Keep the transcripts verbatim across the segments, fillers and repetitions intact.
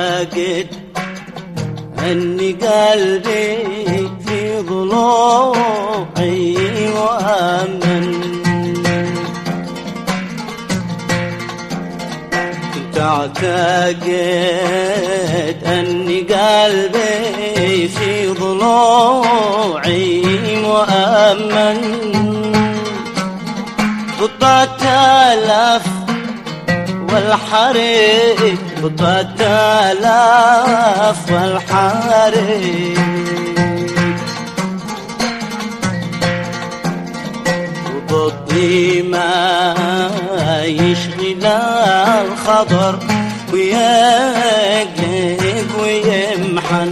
أعتقد أني قلبي في ضلوعي وأمن، كنت أعتقد أني قلبي في ضلوعي مؤمن، ضد التلف والحريق، ضد التلف والحريق، وضدي ما يشغل الخضر ويقلق ويمحن،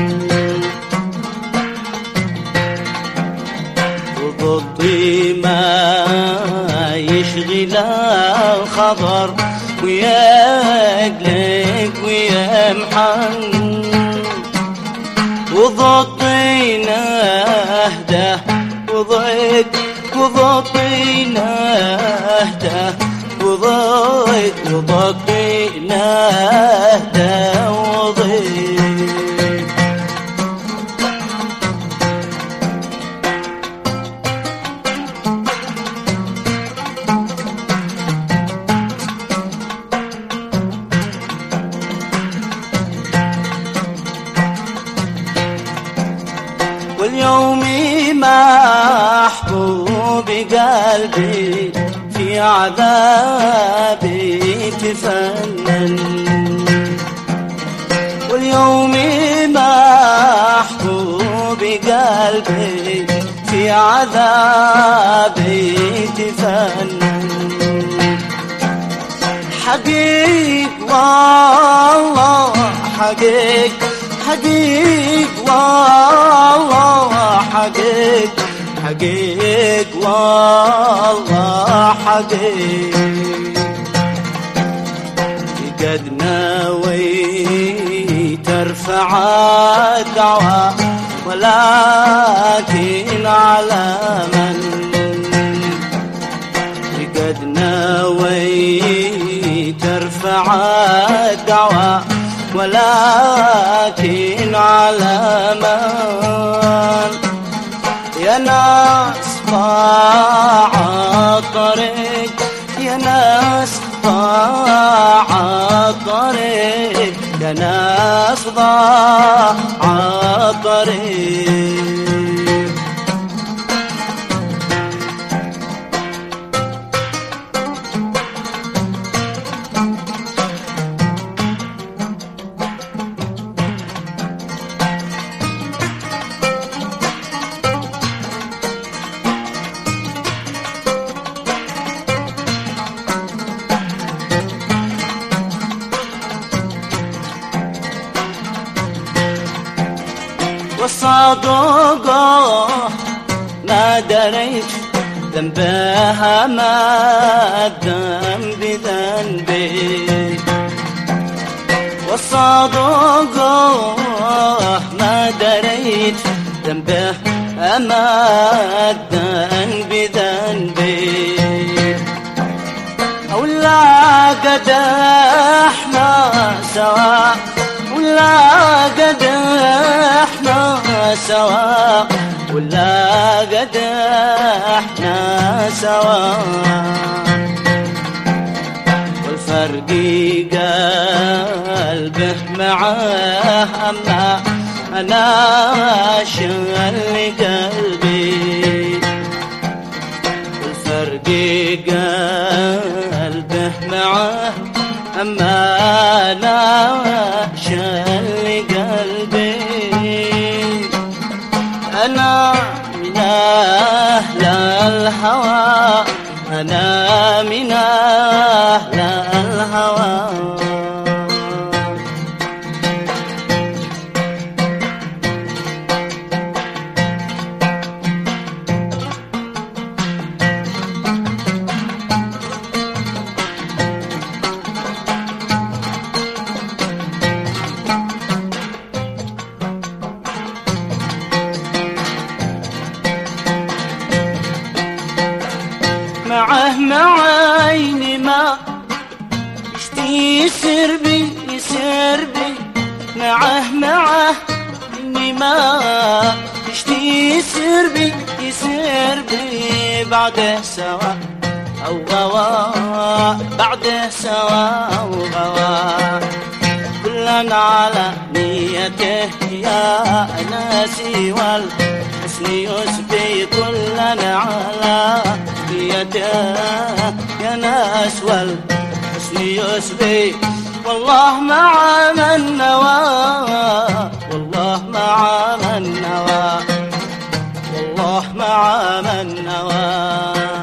وضدي ما يشغل الخضر ويقلق ويمحن، وضدي نهده وضيق، وضدي نهده وضيق، وضدي نهده وضيق. واليوم محبوب قلبي في عذابي تفنن، واليوم محبوب قلبي في عذابي تفنن، حقيق والله حقيق، حقيق والله حقيق، حقيق والله حقيق، قد نويت ارفع الدعوى ولكن على من، قد نويت ارفع الدعوى ولكن على من، يا ناس ضاع الطريق، يا ناس ضاع الطريق، يا ناس ضاع الطريق. والصادق ما دريت ذنبها ما الذنب ذنبي، والصادق ما دريت ذنبها ما الذنب ذنبي، ولا قد احنا سوا، ولا قد احنا سوا، ولا قد احنا سوا، والفرق قلبه معاه اما انا شل قلبي، والفرق قلبه معاه أما أنا شل قلبي، أنا من أهل الهوى، أنا من أهل الهوى. معه معه إني ما يشتي يسير بي يسير بي بعده سوا أو غوا بعده سوا أو غوا كلنا على نيته يا ناسي والحسن يسبي كلنا على نيته يا ناس والحسن يسبي والله مع من نوى والله مع من نوى والله مع من نوى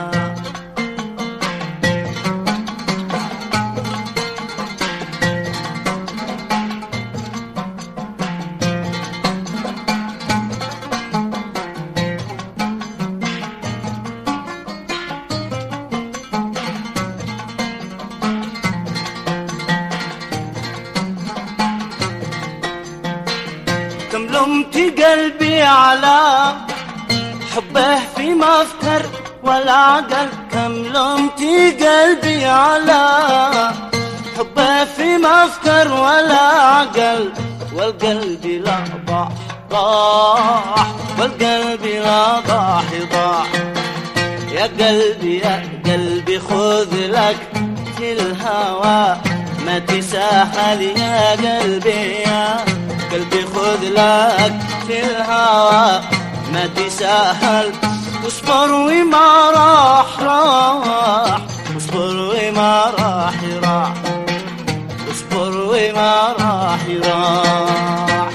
كم لمت قلبي على حبه في مفكر ولا عقل كم لمت قلبي على حبه في مفكر ولا عقل والقلب لا ضاح ضاح والقلب لا ضاح ضاح يا قلبي يا قلبي خذ لك في الهوى ما تساهل يا قلبي يا قلبي خذ لك في الهوى ما تساهل واصبر وما راح راح واصبر وما راح راح واصبر وما راح راح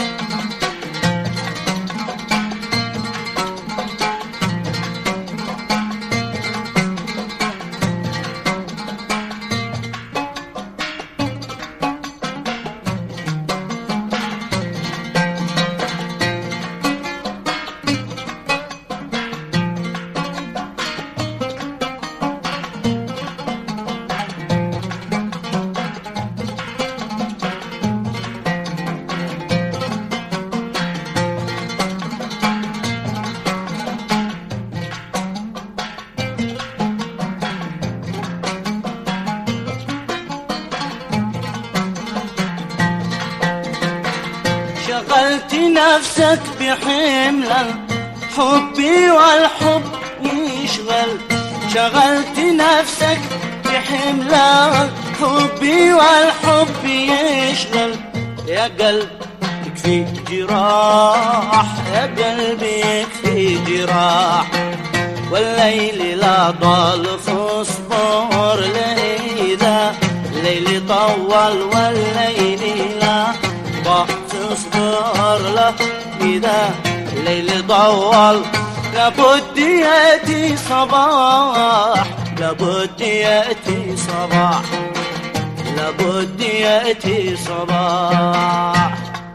شغلت نفسك بحمل الحب والحب يشغل شغلت نفسك بحمل الحب والحب يشغل يا قلب يكفي جراح يا قلبي يكفي جراح والليل لا ضال فاصبر لإذا الليل طول والليل لا ضال تصبر له إذا الليل طول لابد يأتي صباح لابد يأتي صباح لابد يأتي صباح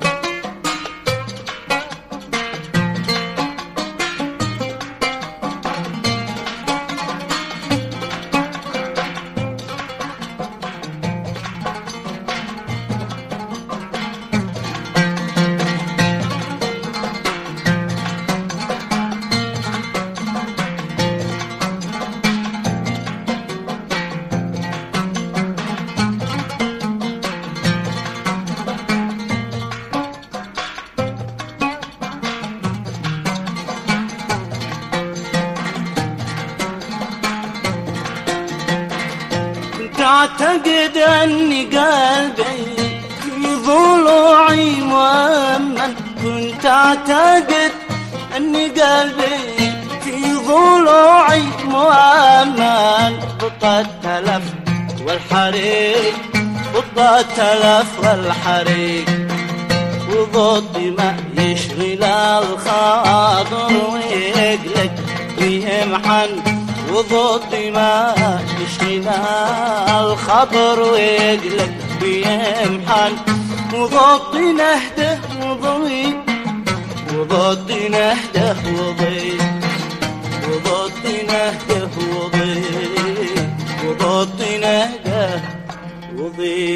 تعتقد أني قلبي في ضلوعي مؤمن كنت أعتقد أني قلبي في ضلوعي مؤمن بطة التلف والحريق بطة التلف والحريق وضد ما يشغل الخاطر ويقلق ويمحن وضد ما يشغل الخطر ويقلق بيمحن وضد نهده وضي وضد نهده وضي وضد نهده وضي وضد نهده وضي